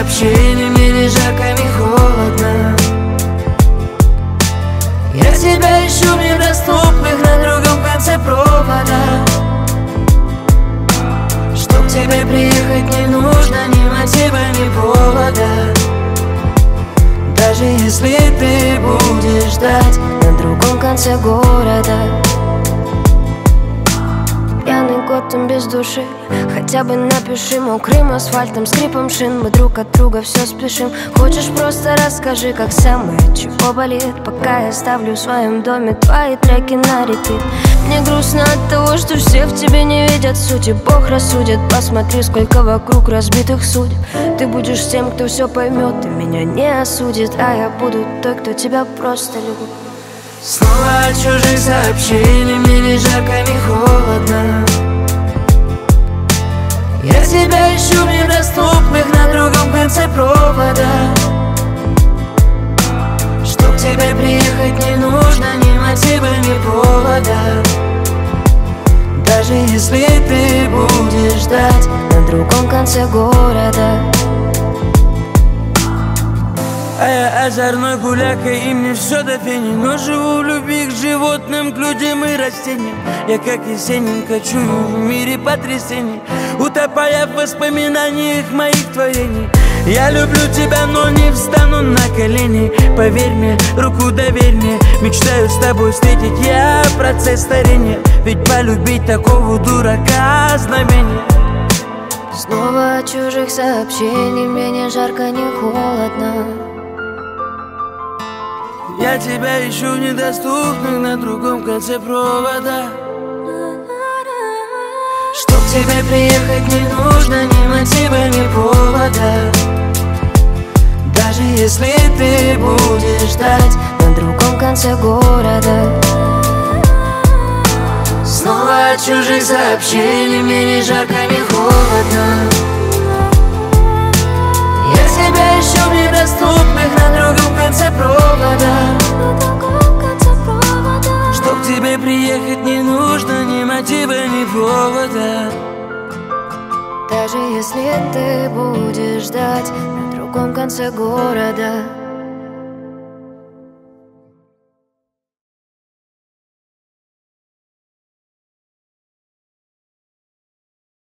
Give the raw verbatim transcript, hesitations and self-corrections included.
сообщений, мне ни жарко, ни холодно. Я тебя ищу в недоступных на другом конце провода. Чтоб к тебе приехать не нужно ни мотива, ни повода. Даже если ты будешь ждать на другом конце города. Пьяный год, он без души. Хотя бы напиши мокрым асфальтом, скрипом шин. Мы друг от друга все спешим. Хочешь, просто расскажи, как самое, чего болит. Пока я ставлю в своем доме твои треки на репит. Мне грустно от того, что все в тебе не видят сути. Бог рассудит, посмотри, сколько вокруг разбитых судеб. Ты будешь тем, кто все поймет и меня не осудит. А я буду той, кто тебя просто любит. Снова от чужих сообщений, мне ни жарко, ни холодно. Я тебя ищу в недоступных на другом конце провода. Чтоб к тебе приехать не нужно ни мотива, ни повода. Даже если ты будешь ждать на другом конце города. А я озорной гуляка, и мне все до фени. Но живу в любви к животным, к людям и растениям. Я как Есенин кочую в мире потрясений, утопая в воспоминаниях моих творений. Я люблю тебя, но не встану на колени. Поверь мне, руку доверь мне. Мечтаю с тобой встретить я процесс старения. Ведь полюбить такого дурака знамение. Снова от чужих сообщений, мне ни жарко, ни холодно. Я тебя ищу в недоступных на другом конце провода. Чтоб к тебе приехать не нужно ни мотива, ни повода. Даже если ты будешь ждать на другом конце города. Снова от чужих сообщений, мне ни жарко, ни холодно. Я тебя ищу в недоступных на другом конце провода. Чтоб к тебе приехать не нужно ни мотива, ни повода. Даже если ты будешь ждать на другом конце города.